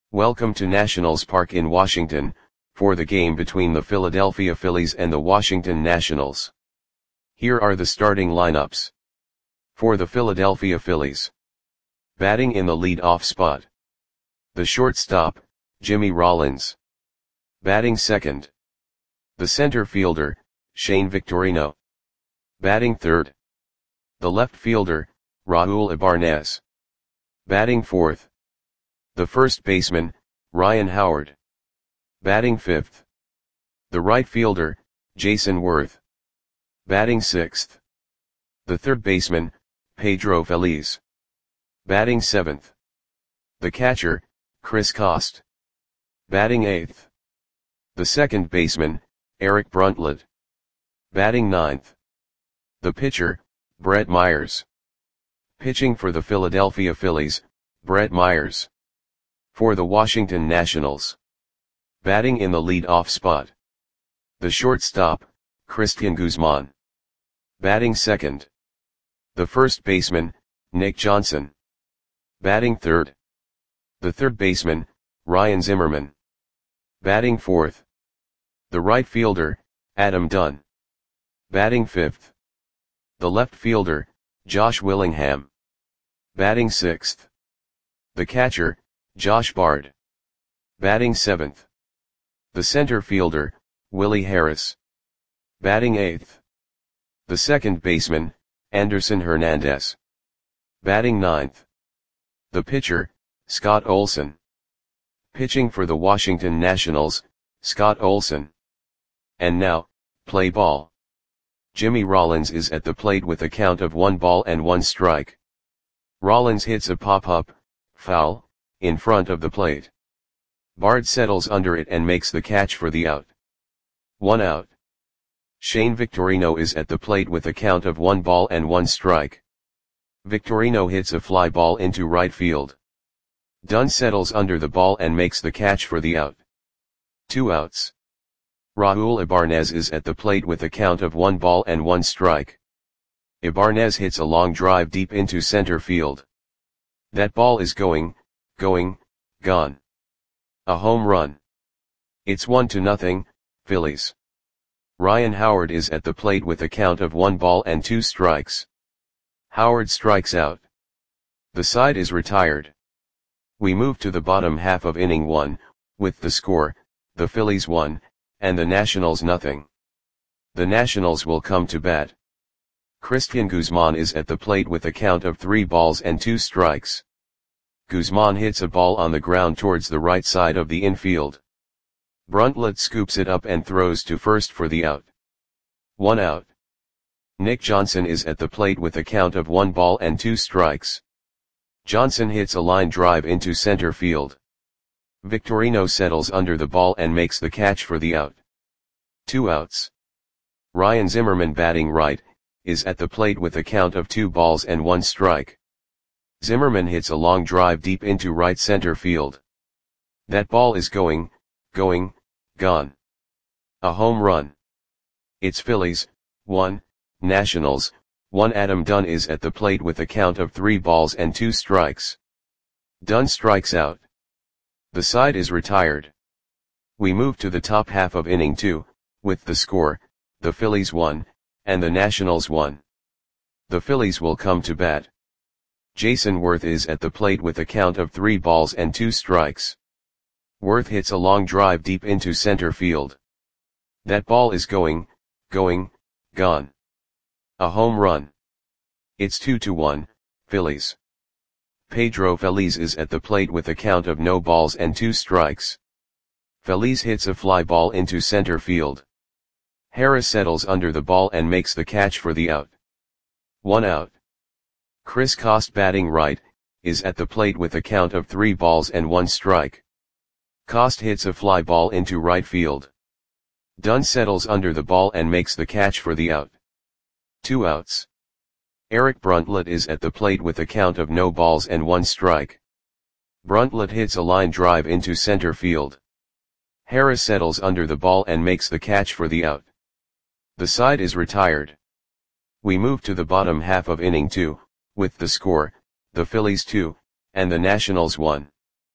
Welcome to Nationals Park in Washington, for the game between the Philadelphia Phillies and the Washington Nationals. Here are the starting lineups. For the Philadelphia Phillies. Batting in the lead-off spot. The shortstop, Jimmy Rollins. Batting second. The center fielder, Shane Victorino. Batting third. The left fielder, Raul Ibanez. Batting fourth. The first baseman, Ryan Howard. Batting fifth. The right fielder, Jayson Werth. Batting sixth. The third baseman, Pedro Feliz. Batting seventh. The catcher, Chris Coste. Batting eighth. The second baseman, Eric Bruntlett. Batting ninth. The pitcher, Brett Myers. Pitching for the Philadelphia Phillies, Brett Myers. For the Washington Nationals. Batting in the lead-off spot. The shortstop, Cristian Guzman. Batting second. The first baseman, Nick Johnson. Batting third. The third baseman, Ryan Zimmerman. Batting fourth. The right fielder, Adam Dunn. Batting fifth. The left fielder, Josh Willingham. Batting sixth. The catcher, Josh Bard. Batting seventh. The center fielder, Willie Harris. Batting eighth. The second baseman, Anderson Hernandez. Batting ninth. The pitcher, Scott Olson. Pitching for the Washington Nationals, Scott Olson. And now, play ball. Jimmy Rollins is at the plate with a count of 1 strike. Rollins hits a pop-up, foul, in front of the plate. Bard settles under it and makes the catch for the out. 1 out. Shane Victorino is at the plate with a count of 1 strike. Victorino hits a fly ball into right field. Dunn settles under the ball and makes the catch for the out. 2 outs. Raul Ibanez is at the plate with a count of 1 strike. Ibanez hits a long drive deep into center field. That ball is gone. A home run. It's 1-0, Phillies. Ryan Howard is at the plate with a count of 1 strikes. Howard strikes out. The side is retired. We move to the bottom half of inning 1, with the score, the Phillies 1, and the Nationals 0. The Nationals will come to bat. Cristian Guzman is at the plate with a count of 3 strikes. Guzman hits a ball on the ground towards the right side of the infield. Bruntlett scoops it up and throws to first for the out. 1 out. Nick Johnson is at the plate with a count of 1 strikes. Johnson hits a line drive into center field. Victorino settles under the ball and makes the catch for the out. 2 outs. Ryan Zimmerman, batting right, is at the plate with a count of 2 strike. Zimmerman hits a long drive deep into right center field. That ball is gone. A home run. It's Phillies 1, Nationals 1. Adam Dunn is at the plate with a count of 3 strikes. Dunn strikes out. The side is retired. We move to the top half of inning 2, with the score, the Phillies 1, and the Nationals 1. The Phillies will come to bat. Jayson Werth is at the plate with a count of 3 strikes. Werth hits a long drive deep into center field. That ball is gone. A home run. It's 2-1, Phillies. Pedro Feliz is at the plate with a count of 2 strikes. Feliz hits a fly ball into center field. Harris settles under the ball and makes the catch for the out. 1 out. Chris Coste, batting right, is at the plate with a count of 3 strike. Coste hits a fly ball into right field. Dunn settles under the ball and makes the catch for the out. 2 outs. Eric Bruntlett is at the plate with a count of 1 strike. Bruntlett hits a line drive into center field. Harris settles under the ball and makes the catch for the out. The side is retired. We move to the bottom half of inning 2, with the score, the Phillies 2, and the Nationals 1.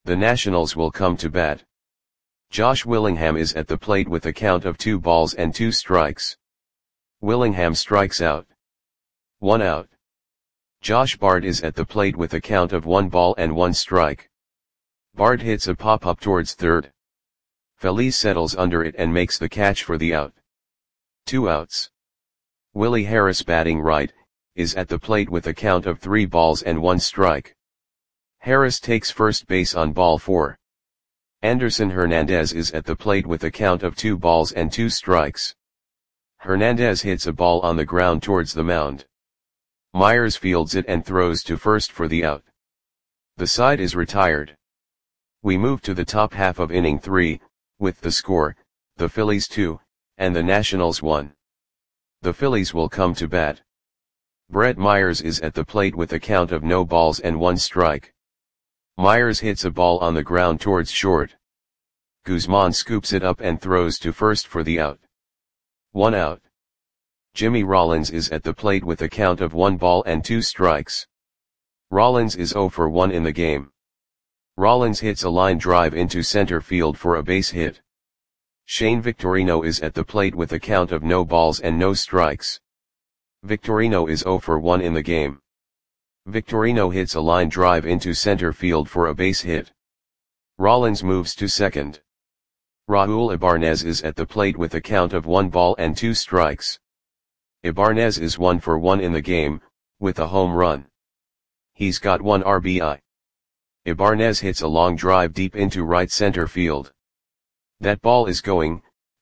The Nationals will come to bat. Josh Willingham is at the plate with a count of 2 balls and 2 strikes. Willingham strikes out. 1 out. Josh Bard is at the plate with a count of 1 ball and 1 strike. Bard hits a pop-up towards third. Feliz settles under it and makes the catch for the out. 2 outs. Willie Harris, batting right, is at the plate with a count of 3 balls and 1 strike. Harris takes first base on ball 4. Anderson Hernandez is at the plate with a count of 2 balls and 2 strikes. Hernandez hits a ball on the ground towards the mound. Myers fields it and throws to first for the out. The side is retired. We move to the top half of inning 3, with the score, the Phillies 2, and the Nationals 1. The Phillies will come to bat. Brett Myers is at the plate with a count of no balls and 1 strike. Myers hits a ball on the ground towards short. Guzman scoops it up and throws to first for the out. 1 out. Jimmy Rollins is at the plate with a count of 1 ball and 2 strikes. Rollins is 0 for 1 in the game. Rollins hits a line drive into center field for a base hit. Shane Victorino is at the plate with a count of no balls and no strikes. Victorino is 0 for 1 in the game. Victorino hits a line drive into center field for a base hit. Rollins moves to second. Raul Ibanez is at the plate with a count of 1 ball and 2 strikes. Ibanez is 1 for 1 in the game, with a home run. He's got 1 RBI. Ibanez hits a long drive deep into right center field. That ball is gone.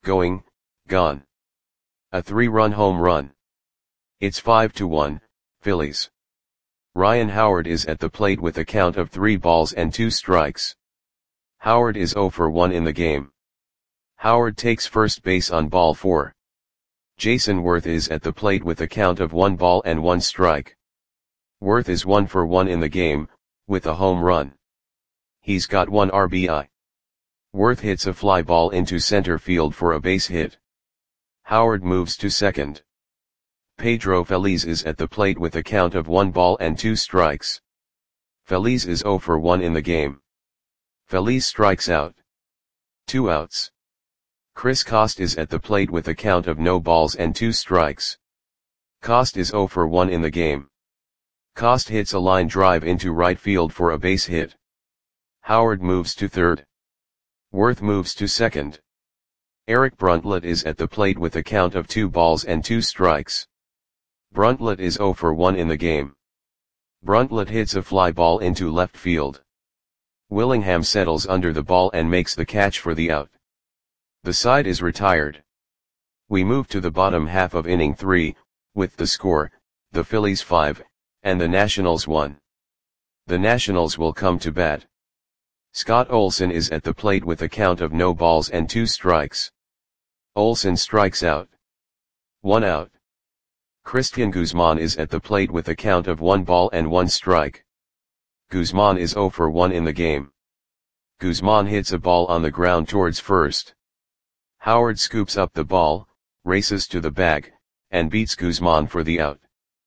A 3-run home run. It's 5-1, Phillies. Ryan Howard is at the plate with a count of 3 balls and 2 strikes. Howard is 0 for 1 in the game. Howard takes first base on ball 4. Jason Worth is at the plate with a count of 1 ball and 1 strike. Worth is 1 for 1 in the game, with a home run. He's got 1 RBI. Worth hits a fly ball into center field for a base hit. Howard moves to second. Pedro Feliz is at the plate with a count of 1 ball and 2 strikes. Feliz is 0 for 1 in the game. Feliz strikes out. 2 outs. Chris Coste is at the plate with a count of no balls and 2 strikes. Coste is 0 for 1 in the game. Coste hits a line drive into right field for a base hit. Howard moves to third. Worth moves to second. Eric Bruntlett is at the plate with a count of 2 balls and 2 strikes. Bruntlett is 0 for 1 in the game. Bruntlett hits a fly ball into left field. Willingham settles under the ball and makes the catch for the out. The side is retired. We move to the bottom half of inning 3, with the score, the Phillies 5, and the Nationals 1. The Nationals will come to bat. Scott Olson is at the plate with a count of no balls and 2 strikes. Olson strikes out. 1 out. Christian Guzman is at the plate with a count of 1 ball and 1 strike. Guzman is 0 for 1 in the game. Guzman hits a ball on the ground towards first. Howard scoops up the ball, races to the bag, and beats Guzman for the out.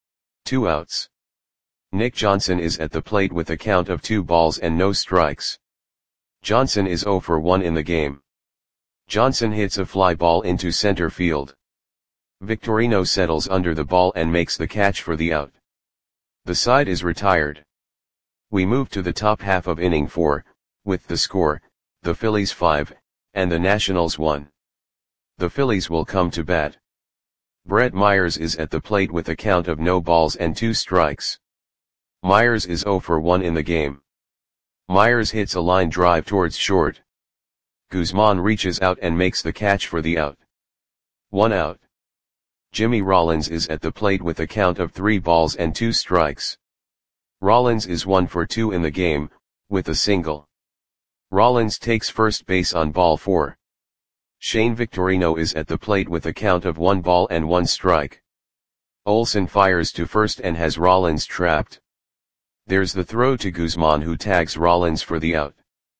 2 outs. Nick Johnson is at the plate with a count of 2 balls and no strikes. Johnson is 0 for 1 in the game. Johnson hits a fly ball into center field. Victorino settles under the ball and makes the catch for the out. The side is retired. We move to the top half of inning 4, with the score, the Phillies 5, and the Nationals 1. The Phillies will come to bat. Brett Myers is at the plate with a count of no balls and 2 strikes. Myers is 0 for 1 in the game. Myers hits a line drive towards short. Guzman reaches out and makes the catch for the out. 1 out. Jimmy Rollins is at the plate with a count of 3 balls and 2 strikes. Rollins is 1 for 2 in the game, with a single. Rollins takes first base on ball 4. Shane Victorino is at the plate with a count of 1 ball and 1 strike. Olson fires to first and has Rollins trapped. There's the throw to Guzman, who tags Rollins for the out.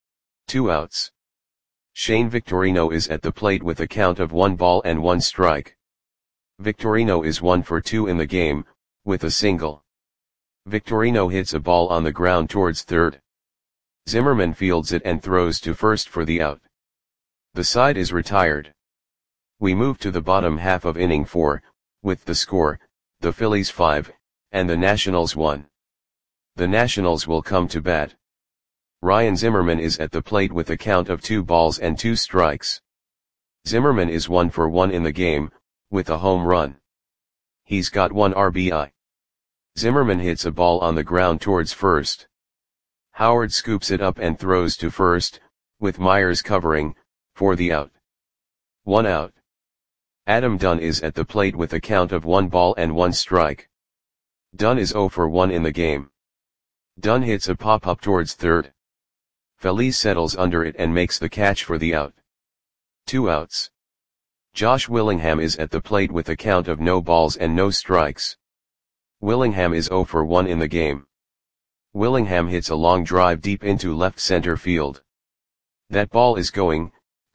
2 outs. Shane Victorino is at the plate with a count of 1 ball and 1 strike. Victorino is 1 for 2 in the game, with a single. Victorino hits a ball on the ground towards third. Zimmerman fields it and throws to first for the out. The side is retired. We move to the bottom half of inning 4, with the score, the Phillies 5, and the Nationals 1. The Nationals will come to bat. Ryan Zimmerman is at the plate with a count of 2 balls and 2 strikes. Zimmerman is 1 for 1 in the game, with a home run. He's got 1 RBI. Zimmerman hits a ball on the ground towards first. Howard scoops it up and throws to first, with Myers covering, for the out. 1 out. Adam Dunn is at the plate with a count of 1 ball and 1 strike. Dunn is 0 for 1 in the game. Dunn hits a pop-up towards third. Feliz settles under it and makes the catch for the out. 2 outs. Josh Willingham is at the plate with a count of no balls and no strikes. Willingham is 0 for 1 in the game. Willingham hits a long drive deep into left center field. That ball is gone.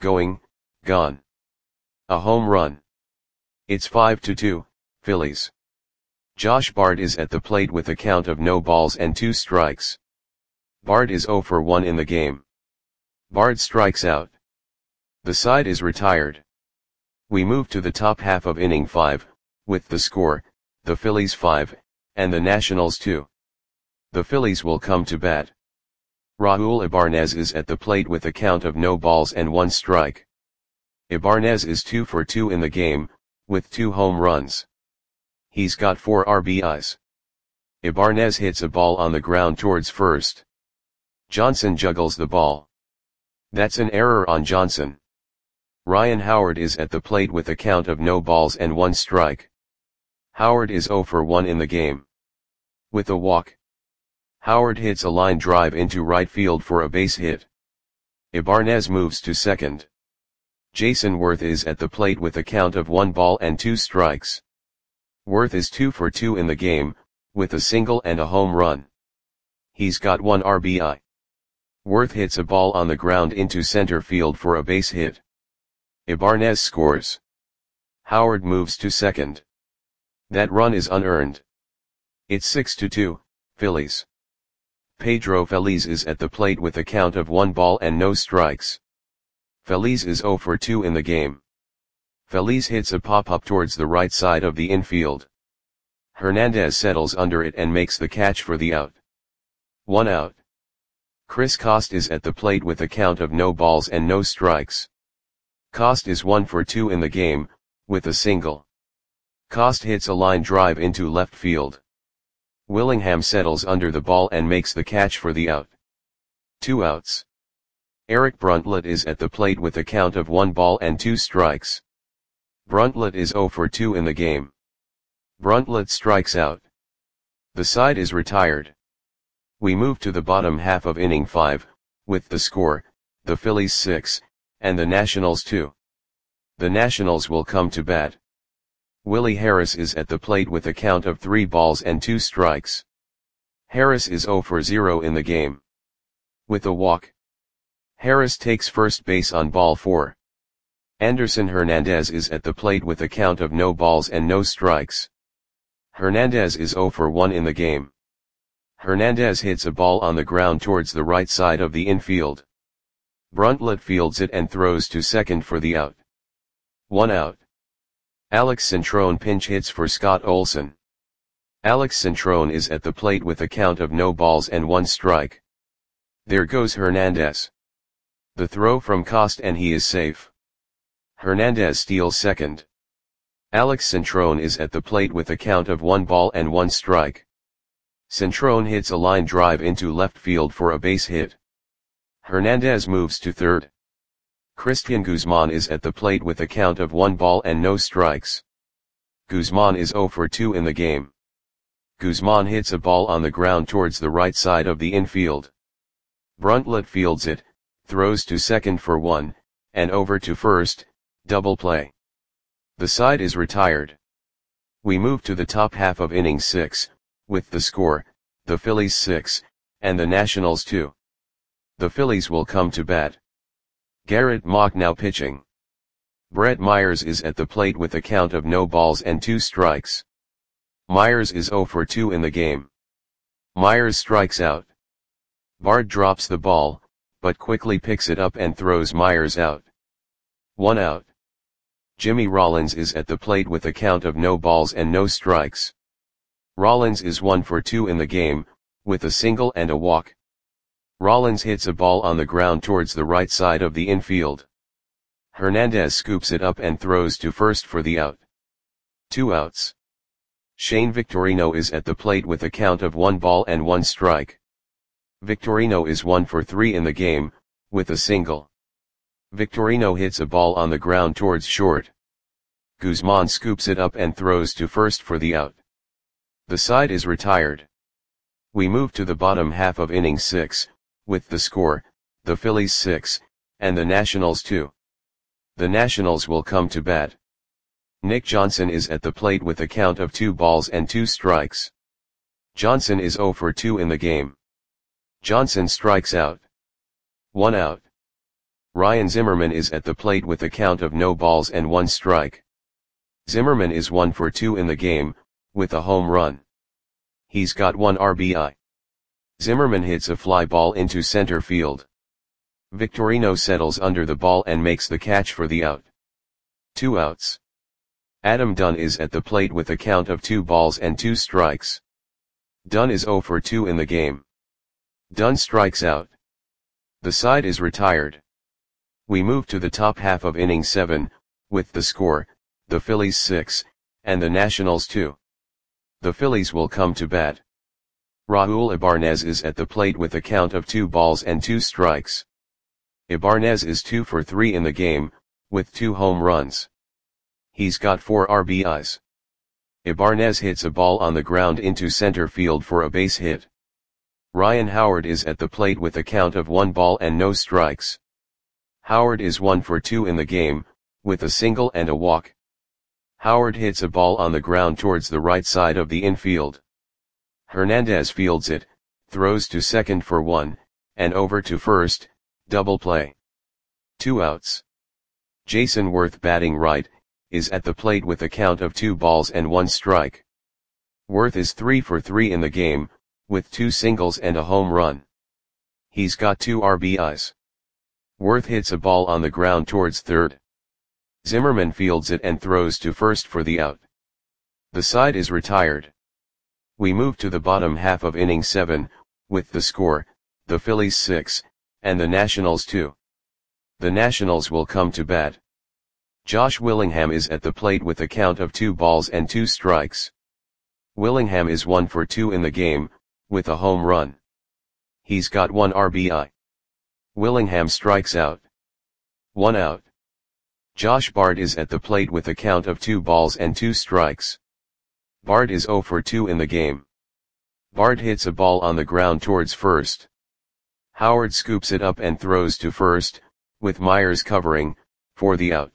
A home run. It's 5-2, Phillies. Josh Bard is at the plate with a count of no balls and 2 strikes. Bard is 0 for 1 in the game. Bard strikes out. The side is retired. We move to the top half of inning 5, with the score, the Phillies 5, and the Nationals 2. The Phillies will come to bat. Raul Ibanez is at the plate with a count of no balls and 1 strike. Ibanez is 2 for 2 in the game, with 2 home runs. He's got 4 RBIs. Ibanez hits a ball on the ground towards first. Johnson juggles the ball. That's an error on Johnson. Ryan Howard is at the plate with a count of no balls and 1 strike. Howard is 0 for 1 in the game. With a walk. Howard hits a line drive into right field for a base hit. Ibanez moves to second. Jason Worth is at the plate with a count of 1 ball and 2 strikes. Worth is 2 for 2 in the game, with a single and a home run. He's got 1 RBI. Worth hits a ball on the ground into center field for a base hit. Ibanez scores. Howard moves to second. That run is unearned. It's 6-2, Phillies. Pedro Feliz is at the plate with a count of 1 ball and no strikes. Feliz is 0 for 2 in the game. Feliz hits a pop-up towards the right side of the infield. Hernandez settles under it and makes the catch for the out. 1 out. Chris Coste is at the plate with a count of no balls and no strikes. Coste is 1 for 2 in the game, with a single. Coste hits a line drive into left field. Willingham settles under the ball and makes the catch for the out. 2 outs. Eric Bruntlett is at the plate with a count of 1 ball and 2 strikes. Bruntlett is 0 for 2 in the game. Bruntlett strikes out. The side is retired. We move to the bottom half of inning 5, with the score, the Phillies 6, and the Nationals 2. The Nationals will come to bat. Willie Harris is at the plate with a count of 3 balls and 2 strikes. Harris is 0 for 0 in the game. With a walk. Harris takes first base on ball 4. Anderson Hernandez is at the plate with a count of no balls and no strikes. Hernandez is 0 for 1 in the game. Hernandez hits a ball on the ground towards the right side of the infield. Bruntlett fields it and throws to second for the out. 1 out. Alex Centrone pinch hits for Scott Olson. Alex Centrone is at the plate with a count of no balls and 1 strike. There goes Hernandez. The throw from Coste and he is safe. Hernandez steals second. Alex Centrone is at the plate with a count of 1 ball and 1 strike. Centrone hits a line drive into left field for a base hit. Hernandez moves to third. Christian Guzman is at the plate with a count of 1 ball and no strikes. Guzman is 0 for 2 in the game. Guzman hits a ball on the ground towards the right side of the infield. Bruntlett fields it, throws to second for 1, and over to first, double play. The side is retired. We move to the top half of inning 6, with the score, the Phillies 6, and the Nationals 2. The Phillies will come to bat. Garrett Mock now pitching. Brett Myers is at the plate with a count of no balls and 2 strikes. Myers is 0 for 2 in the game. Myers strikes out. Bard drops the ball, but quickly picks it up and throws Myers out. 1 out. Jimmy Rollins is at the plate with a count of no balls and no strikes. Rollins is 1 for 2 in the game, with a single and a walk. Rollins hits a ball on the ground towards the right side of the infield. Hernandez scoops it up and throws to first for the out. 2 outs. Shane Victorino is at the plate with a count of 1 ball and 1 strike. Victorino is 1 for 3 in the game, with a single. Victorino hits a ball on the ground towards short. Guzman scoops it up and throws to first for the out. The side is retired. We move to the bottom half of inning 6, with the score, the Phillies 6, and the Nationals 2. The Nationals will come to bat. Nick Johnson is at the plate with a count of 2 balls and 2 strikes. Johnson is 0 for 2 in the game. Johnson strikes out. 1 out. Ryan Zimmerman is at the plate with a count of no balls and 1 strike. Zimmerman is 1 for 2 in the game, with a home run. He's got 1 RBI. Zimmerman hits a fly ball into center field. Victorino settles under the ball and makes the catch for the out. 2 outs. Adam Dunn is at the plate with a count of 2 balls and 2 strikes. Dunn is 0 for 2 in the game. Dunn strikes out. The side is retired. We move to the top half of inning 7, with the score, the Phillies 6, and the Nationals 2. The Phillies will come to bat. Raul Ibanez is at the plate with a count of 2 balls and 2 strikes. Ibanez is 2 for 3 in the game, with 2 home runs. He's got 4 RBIs. Ibanez hits a ball on the ground into center field for a base hit. Ryan Howard is at the plate with a count of 1 ball and no strikes. Howard is 1 for 2 in the game, with a single and a walk. Howard hits a ball on the ground towards the right side of the infield. Hernandez fields it, throws to second for 1, and over to first, double play. 2 outs. Jason Worth, batting right, is at the plate with a count of 2 balls and 1 strike. Worth is 3 for 3 in the game, with 2 singles and a home run. He's got 2 RBIs. Worth hits a ball on the ground towards third. Zimmerman fields it and throws to first for the out. The side is retired. We move to the bottom half of inning 7, with the score, the Phillies 6, and the Nationals 2. The Nationals will come to bat. Josh Willingham is at the plate with a count of 2 balls and 2 strikes. Willingham is 1 for 2 in the game, with a home run. He's got 1 RBI. Willingham strikes out. 1 out. Josh Bard is at the plate with a count of 2 balls and 2 strikes. Bard is 0 for 2 in the game. Bard hits a ball on the ground towards first. Howard scoops it up and throws to first, with Myers covering, for the out.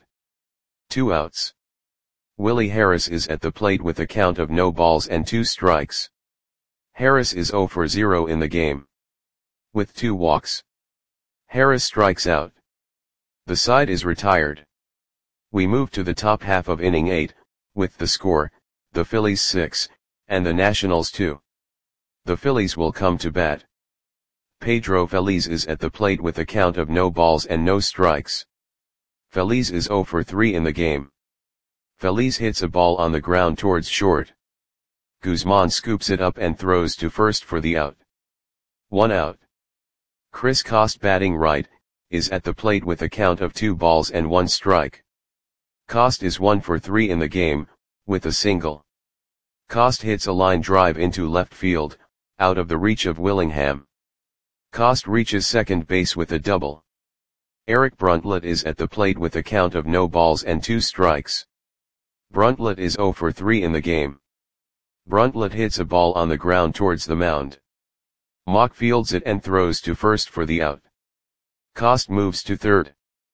2 outs. Willie Harris is at the plate with a count of no balls and 2 strikes. Harris is 0 for 0 in the game. With 2 walks. Harris strikes out. The side is retired. We move to the top half of inning 8, with the score, the Phillies 6, and the Nationals 2. The Phillies will come to bat. Pedro Feliz is at the plate with a count of no balls and no strikes. Feliz is 0 for 3 in the game. Feliz hits a ball on the ground towards short. Guzman scoops it up and throws to first for the out. 1 out. Chris Coste, batting right, is at the plate with a count of 2 balls and 1 strike. Coste is 1 for 3 in the game, with a single. Coste hits a line drive into left field, out of the reach of Willingham. Coste reaches second base with a double. Eric Bruntlett is at the plate with a count of no balls and 2 strikes. Bruntlett is 0 for 3 in the game. Bruntlett hits a ball on the ground towards the mound. Mock fields it and throws to first for the out. Coste moves to third.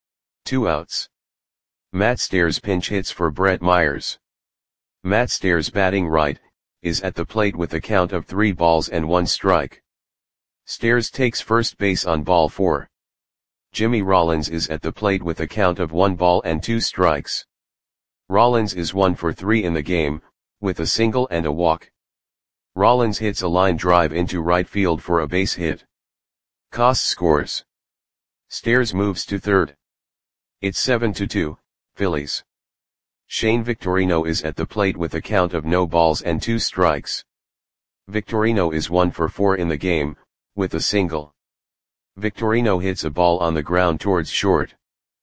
2 outs. Matt Stairs pinch hits for Brett Myers. Matt Stairs, batting right, is at the plate with a count of 3 balls and 1 strike. Stairs takes first base on ball 4. Jimmy Rollins is at the plate with a count of 1 ball and 2 strikes. Rollins is 1 for 3 in the game, with a single and a walk. Rollins hits a line drive into right field for a base hit. Cost scores. Stairs moves to third. It's 7-2, Phillies. Shane Victorino is at the plate with a count of no balls and 2 strikes. Victorino is 1 for 4 in the game, with a single. Victorino hits a ball on the ground towards short.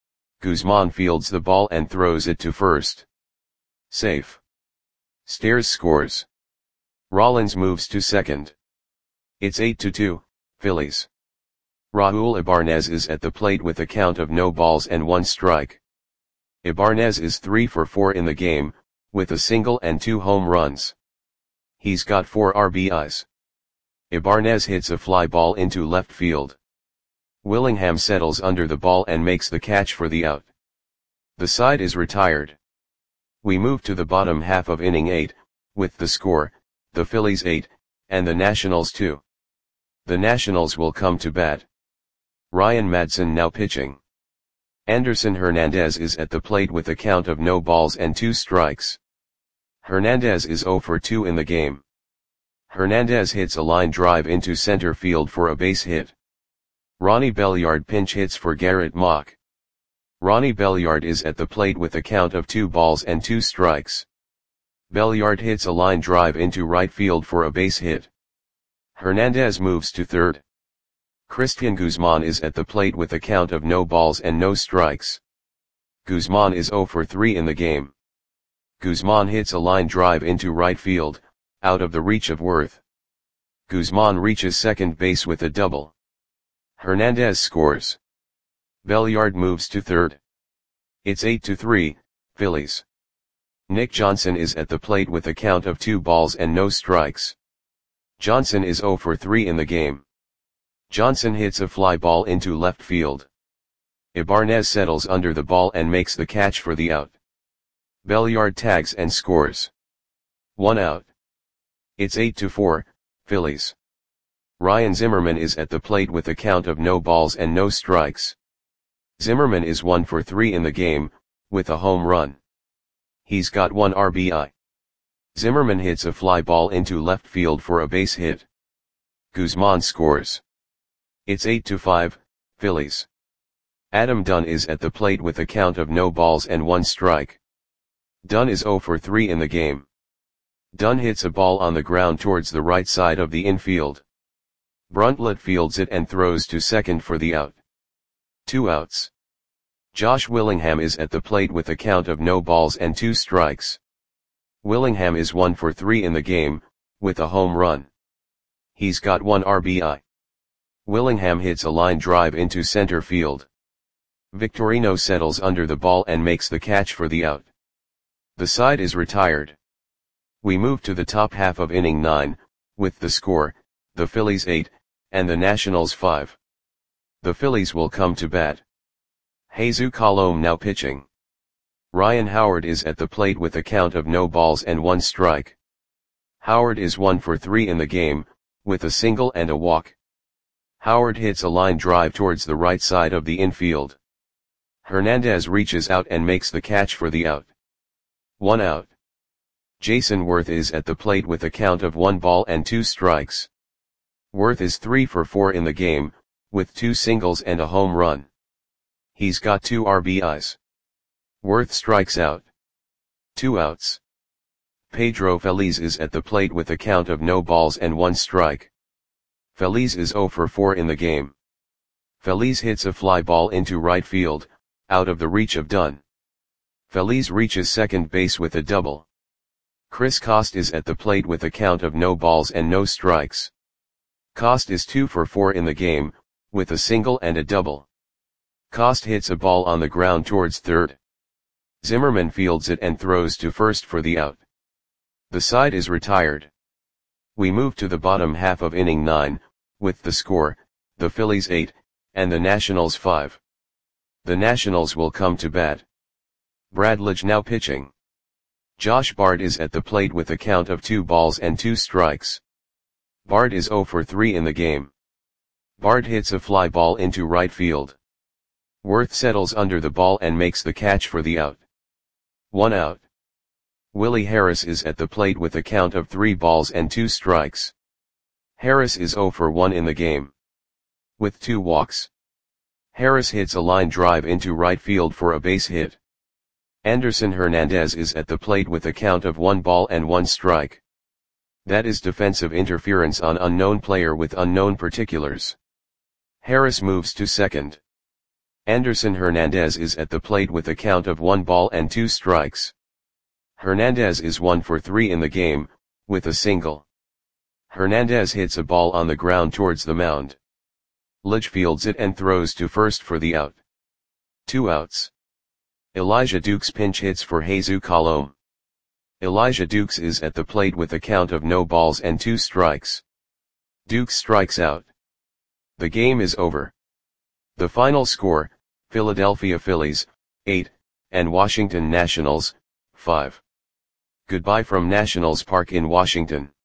Guzman fields the ball and throws it to first. Safe. Stairs scores. Rollins moves to second. It's 8-2, Phillies. Raul Ibanez is at the plate with a count of no balls and 1 strike. Ibanez is 3 for 4 in the game, with a single and 2 home runs. He's got 4 RBIs. Ibanez hits a fly ball into left field. Willingham settles under the ball and makes the catch for the out. The side is retired. We move to the bottom half of inning 8, with the score, the Phillies 8, and the Nationals 2. The Nationals will come to bat. Ryan Madson now pitching. Anderson Hernandez is at the plate with a count of no balls and 2 strikes. Hernandez is 0 for 2 in the game. Hernandez hits a line drive into center field for a base hit. Ronnie Belliard pinch hits for Garrett Mock. Ronnie Belliard is at the plate with a count of 2 balls and 2 strikes. Belliard hits a line drive into right field for a base hit. Hernandez moves to third. Christian Guzman is at the plate with a count of no balls and no strikes. Guzman is 0 for 3 in the game. Guzman hits a line drive into right field, out of the reach of Worth. Guzman reaches second base with a double. Hernandez scores. Belliard moves to third. It's 8-3, Phillies. Nick Johnson is at the plate with a count of 2 balls and no strikes. Johnson is 0 for 3 in the game. Johnson hits a fly ball into left field. Ibanez settles under the ball and makes the catch for the out. Belliard tags and scores. 1 out. It's 8-4, Phillies. Ryan Zimmerman is at the plate with a count of no balls and no strikes. Zimmerman is 1 for 3 in the game, with a home run. He's got 1 RBI. Zimmerman hits a fly ball into left field for a base hit. Guzman scores. It's 8-5, Phillies. Adam Dunn is at the plate with a count of no balls and 1 strike. Dunn is 0 for 3 in the game. Dunn hits a ball on the ground towards the right side of the infield. Bruntlett fields it and throws to second for the out. 2 outs. Josh Willingham is at the plate with a count of no balls and 2 strikes. Willingham is 1 for 3 in the game, with a home run. He's got 1 RBI. Willingham hits a line drive into center field. Victorino settles under the ball and makes the catch for the out. The side is retired. We move to the top half of inning 9, with the score, the Phillies 8, and the Nationals 5. The Phillies will come to bat. Jesus Colome now pitching. Ryan Howard is at the plate with a count of no balls and 1 strike. Howard is 1 for 3 in the game, with a single and a walk. Howard hits a line drive towards the right side of the infield. Hernandez reaches out and makes the catch for the out. 1 out. Jason Worth is at the plate with a count of 1 ball and 2 strikes. Worth is 3 for 4 in the game, with 2 singles and a home run. He's got 2 RBIs. Worth strikes out. 2 outs. Pedro Feliz is at the plate with a count of no balls and 1 strike. Feliz is 0 for 4 in the game. Feliz hits a fly ball into right field, out of the reach of Dunn. Feliz reaches second base with a double. Chris Cost is at the plate with a count of no balls and no strikes. Cost is 2 for 4 in the game, with a single and a double. Cost hits a ball on the ground towards third. Zimmerman fields it and throws to first for the out. The side is retired. We move to the bottom half of inning 9, with the score, the Phillies 8, and the Nationals 5. The Nationals will come to bat. Bradledge now pitching. Josh Bard is at the plate with a count of 2 balls and 2 strikes. Bard is 0 for 3 in the game. Bard hits a fly ball into right field. Worth settles under the ball and makes the catch for the out. 1 out. Willie Harris is at the plate with a count of 3 balls and 2 strikes. Harris is 0 for 1 in the game. with 2 walks. Harris hits a line drive into right field for a base hit. Anderson Hernandez is at the plate with a count of 1 ball and 1 strike. That is defensive interference on unknown player with unknown particulars. Harris moves to second. Anderson Hernandez is at the plate with a count of 1 ball and 2 strikes. Hernandez is 1 for 3 in the game, with a single. Hernandez hits a ball on the ground towards the mound. Lidge fields it and throws to first for the out. 2 outs. Elijah Dukes pinch hits for Jesus Colome. Elijah Dukes is at the plate with a count of no balls and 2 strikes. Dukes strikes out. The game is over. The final score, Philadelphia Phillies, 8, and Washington Nationals, 5. Goodbye from Nationals Park in Washington.